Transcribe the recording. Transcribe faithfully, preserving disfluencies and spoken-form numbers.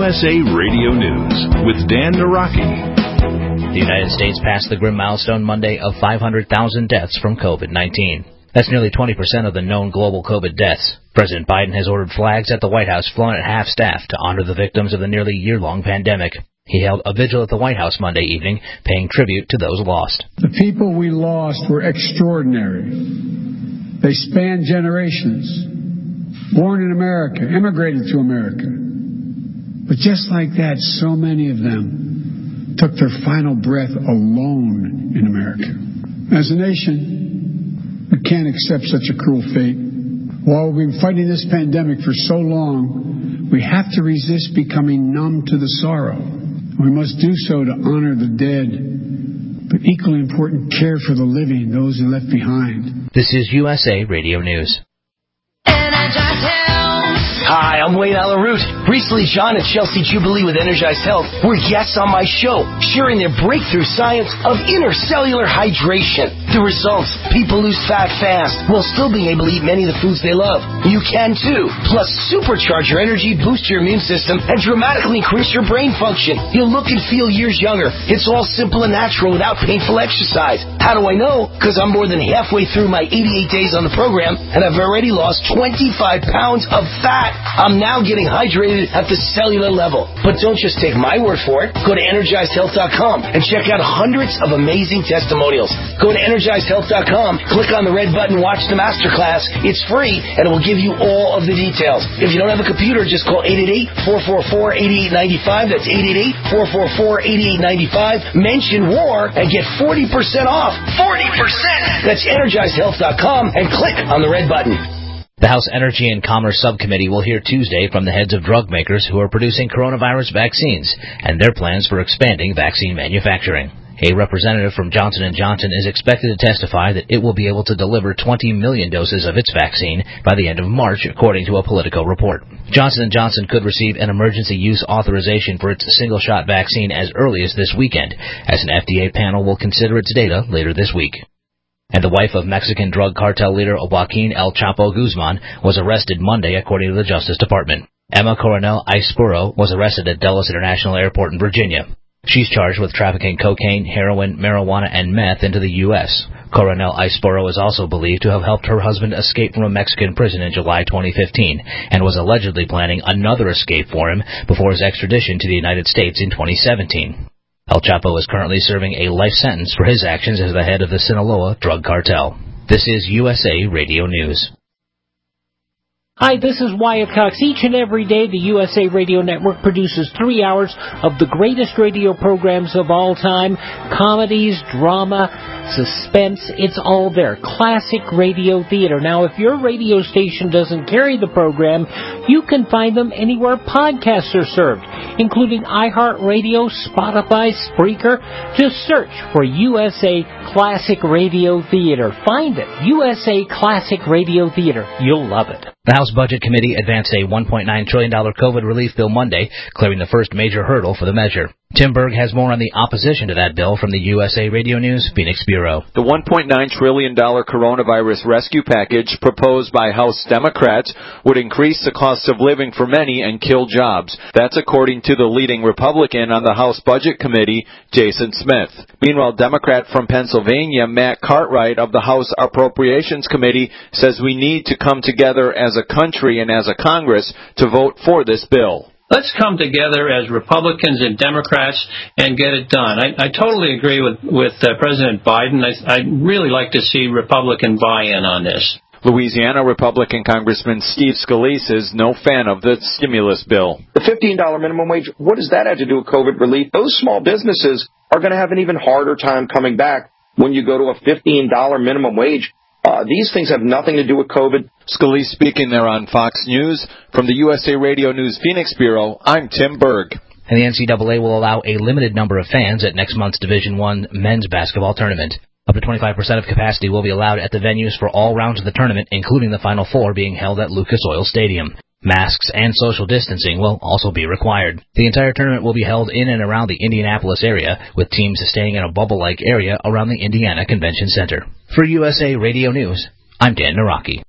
S A Radio News with Dan Naraki. The United States passed the grim milestone Monday of five hundred thousand deaths from COVID nineteen. That's nearly twenty percent of the known global COVID deaths. President Biden has ordered flags at the White House flown at half-staff to honor the victims of the nearly year-long pandemic. He held a vigil at the White House Monday evening, paying tribute to those lost. The people we lost were extraordinary. They spanned generations. Born in America, immigrated to America. But just like that, so many of them took their final breath alone in America. As a nation, we can't accept such a cruel fate. While we've been fighting this pandemic for so long, we have to resist becoming numb to the sorrow. We must do so to honor the dead, but equally important, care for the living, those who left behind. This is U S A Radio News. Hi, I'm Wayne Alaroot. Recently, John at Chelsea Jubilee with Energized Health were guests on my show, sharing their breakthrough science of intercellular hydration. The results, people lose fat fast while still being able to eat many of the foods they love. You can too. Plus, supercharge your energy, boost your immune system, and dramatically increase your brain function. You'll look and feel years younger. It's all simple and natural without painful exercise. How do I know? Because I'm more than halfway through my eighty-eight days on the program, and I've already lost twenty-five pounds of fat. I'm now getting hydrated at the cellular level. But don't just take my word for it. Go to energized health dot com and check out hundreds of amazing testimonials. Go to energized health dot com, click on the red button, watch the masterclass. It's free, and it will give you all of the details. If you don't have a computer, just call eight eight eight, four four four, eight eight nine five. That's eight eight eight, four four four, eight eight nine five. Mention war and get forty percent off. forty percent! That's energized health dot com and click on the red button. The House Energy and Commerce Subcommittee will hear Tuesday from the heads of drug makers who are producing coronavirus vaccines and their plans for expanding vaccine manufacturing. A representative from Johnson and Johnson is expected to testify that it will be able to deliver twenty million doses of its vaccine by the end of March, according to a Politico report. Johnson and Johnson could receive an emergency use authorization for its single-shot vaccine as early as this weekend, as an F D A panel will consider its data later this week. And the wife of Mexican drug cartel leader Joaquin El Chapo Guzman was arrested Monday, according to the Justice Department. Emma Coronel Aispuro was arrested at Dulles International Airport in Virginia. She's charged with trafficking cocaine, heroin, marijuana, and meth into the U S Coronel Aispuro is also believed to have helped her husband escape from a Mexican prison in July twenty fifteen and was allegedly planning another escape for him before his extradition to the United States in twenty seventeen. El Chapo is currently serving a life sentence for his actions as the head of the Sinaloa drug cartel. This is U S A Radio News. Hi, this is Wyatt Cox. Each and every day, the U S A Radio Network produces three hours of the greatest radio programs of all time. Comedies, drama, suspense, it's all there. Classic radio theater. Now, if your radio station doesn't carry the program, you can find them anywhere podcasts are served, including iHeartRadio, Spotify, Spreaker. Just search for U S A Classic Radio Theater. Find it. U S A Classic Radio Theater. You'll love it. The House Budget Committee advanced a one point nine trillion dollars COVID relief bill Monday, clearing the first major hurdle for the measure. Tim Berg has more on the opposition to that bill from the U S A Radio News Phoenix Bureau. The one point nine trillion dollars coronavirus rescue package proposed by House Democrats would increase the cost of living for many and kill jobs. That's according to the leading Republican on the House Budget Committee, Jason Smith. Meanwhile, Democrat from Pennsylvania, Matt Cartwright of the House Appropriations Committee, says we need to come together as a country and as a Congress to vote for this bill. Let's come together as Republicans and Democrats and get it done. I, I totally agree with, with uh, President Biden. I, I'd really like to see Republican buy-in on this. Louisiana Republican Congressman Steve Scalise is no fan of the stimulus bill. The fifteen dollars minimum wage, what does that have to do with COVID relief? Those small businesses are going to have an even harder time coming back when you go to a fifteen dollars minimum wage. Uh, these things have nothing to do with COVID. Scalise speaking there on Fox News. From the U S A Radio News Phoenix Bureau, I'm Tim Berg. And the N C double A will allow a limited number of fans at next month's Division One men's basketball tournament. Up to twenty-five percent of capacity will be allowed at the venues for all rounds of the tournament, including the Final Four being held at Lucas Oil Stadium. Masks and social distancing will also be required. The entire tournament will be held in and around the Indianapolis area, with teams staying in a bubble-like area around the Indiana Convention Center. For U S A Radio News, I'm Dan Naraki.